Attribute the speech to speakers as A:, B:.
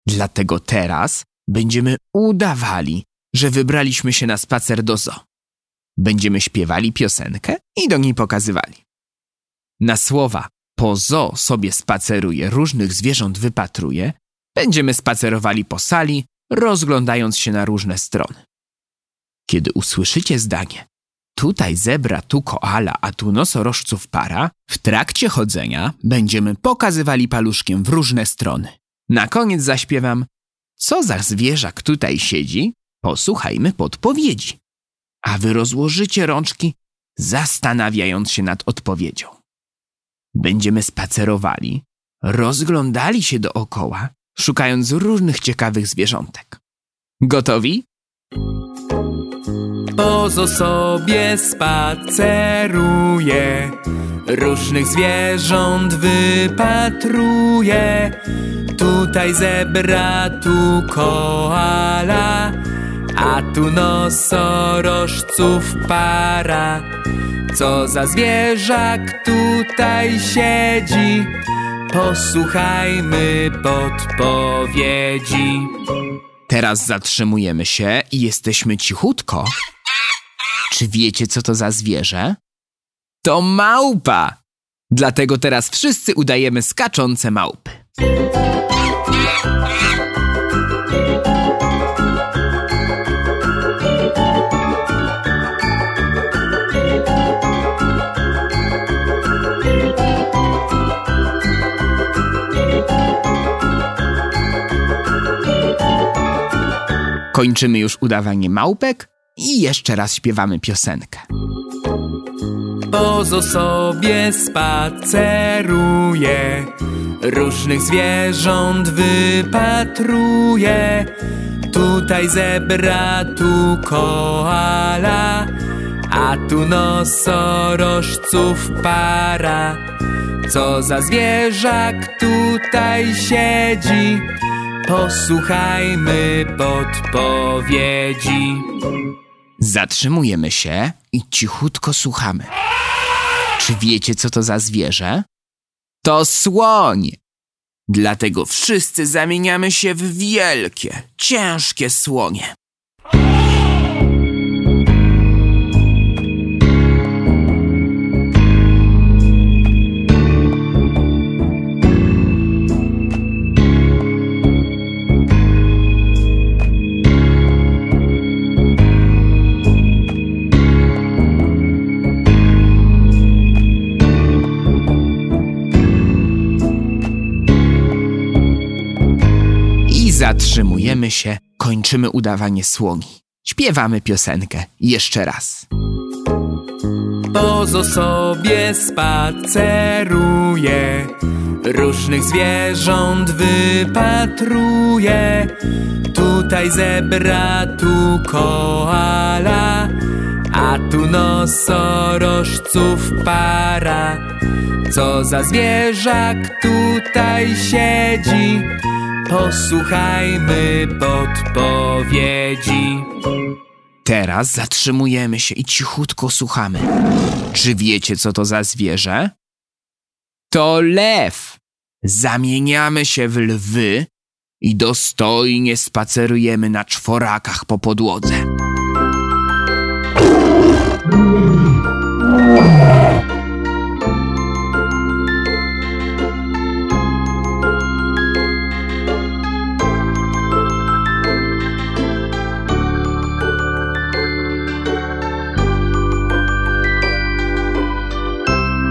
A: Dlatego teraz będziemy udawali, że wybraliśmy się na spacer do zoo. Będziemy śpiewali piosenkę i do niej pokazywali. Na słowa po zoo sobie spaceruje, różnych zwierząt wypatruje, będziemy spacerowali po sali, rozglądając się na różne strony. Kiedy usłyszycie zdanie tutaj zebra, tu koala, a tu nosorożców para, w trakcie chodzenia będziemy pokazywali paluszkiem w różne strony. Na koniec zaśpiewam: co za zwierzak tutaj siedzi? Posłuchajmy podpowiedzi. A wy rozłożycie rączki, zastanawiając się nad odpowiedzią. Będziemy spacerowali, rozglądali się dookoła, szukając różnych ciekawych zwierzątek. Gotowi?
B: Pozo sobie spaceruje, różnych zwierząt wypatruje. Tutaj zebra, tu koala, a tu nosorożców para. Co za zwierzak tutaj siedzi? Posłuchajmy podpowiedzi.
A: Teraz zatrzymujemy się i jesteśmy cichutko. Czy wiecie, co to za zwierzę? To małpa! Dlatego teraz wszyscy udajemy skaczące małpy. Kończymy już udawanie małpek i jeszcze raz śpiewamy piosenkę.
B: Pozo sobie spaceruje, różnych zwierząt wypatruje. Tutaj zebra, tu koala, a tu nosorożców para. Co za zwierzak tutaj siedzi? Posłuchajmy podpowiedzi.
A: Zatrzymujemy się i cichutko słuchamy. Czy wiecie, co to za zwierzę? To słoń! Dlatego wszyscy zamieniamy się w wielkie, ciężkie słonie. Zatrzymujemy się, kończymy udawanie słoni. Śpiewamy piosenkę jeszcze raz.
B: Pozo sobie spaceruje, różnych zwierząt wypatruje. Tutaj zebra, tu koala, a tu nosorożców para. Co za zwierzak tutaj siedzi? Posłuchajmy podpowiedzi.
A: Teraz zatrzymujemy się i cichutko słuchamy. Czy wiecie, co to za zwierzę? To lew. Zamieniamy się w lwy i dostojnie spacerujemy na czworakach po podłodze.